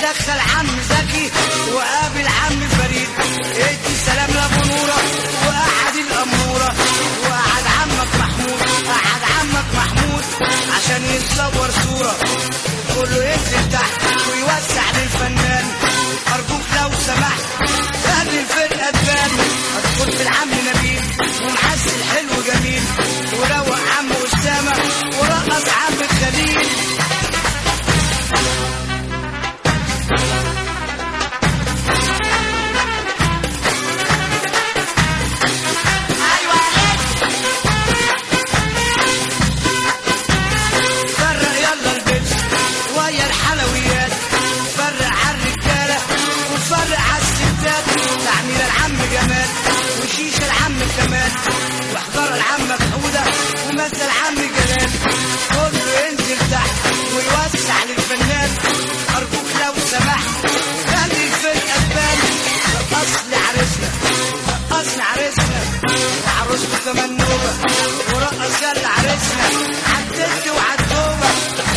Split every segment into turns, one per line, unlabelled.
دخل عم زكي وقابل عم فريد، ادي سلام لابو نوره وقعد الاموره، وقعد عمك محمود، قعد عمك محمود عشان يتصور صوره، كله ينزل تحت ويوسع للفنان. ارجوك لو سمحت اهل الفرقه تبان، ادخل في العم نبيل ومعسل حلو جميل، وروق عم اسامه ورقص عم خليل. وشيشة العم كمال واحضر العم محودة ومثل عم جلال، كله ينزل تحت ويوسع للفنان. أرجوك لو سمحت خلي الفرقة تبان، رقصني عريسنا رقصني عريسنا وعروسته كمان نوبة، ورقص يلا عريسنا عالتت وعالتوبة.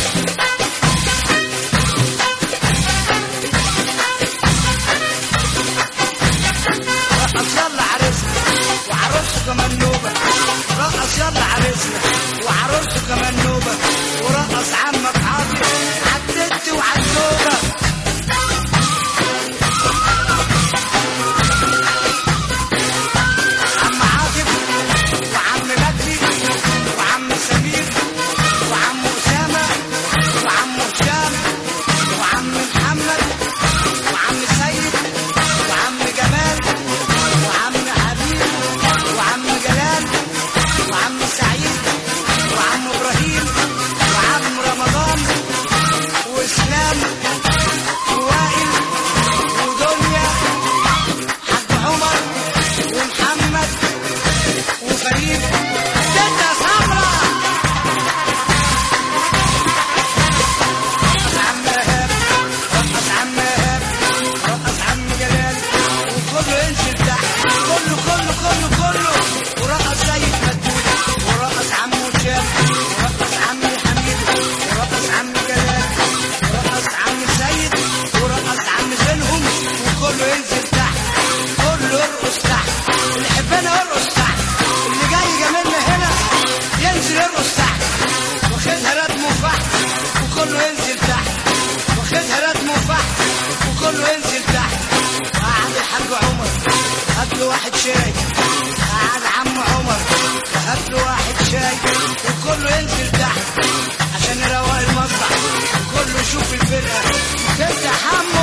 كمان نوبة رقص يلا عريسنا وعروسته كمان نوبة، ورقص عمك عاطف عالتت وعالتوبة. عم عاطف وعم مجدي وعم سمير وعم أسامة وعم هشام وعم محمد وعم سيد وعم جمال وعم حبيب وعم جلال وعم سعيد وعم ابراهيم وعم رمضان واسلام ووائل ودنيا حاج عمر ومحمد وفريد ستة سمرة. رقص عم ايهاب رقص عم ايهاب رقص عم جلال، وكله ينزل تحت كله كله كله كله، ورقص سيد مدود ورقص عم هشام ورقص عم حميد ورقص عم جلال ورقص عم سيد ورقص عم زينهم، وكله ينزل تحت كله يرقص تحت. اللي يحبنا يرقص تحت، اللي جاي جميلنا هنا ينزل يرقص تحت، واخدها ردم وفحت وكله ينزل تحت، واخدها ردم وفحت وكله ينزل تحت. قعد الحاج عمر هات له واحد شاي، قعد عم عمر هات له واحد شاي، وكله ينزل تحت عشان يروق المسرح، وكله يشوف الفرقه تفتح حمو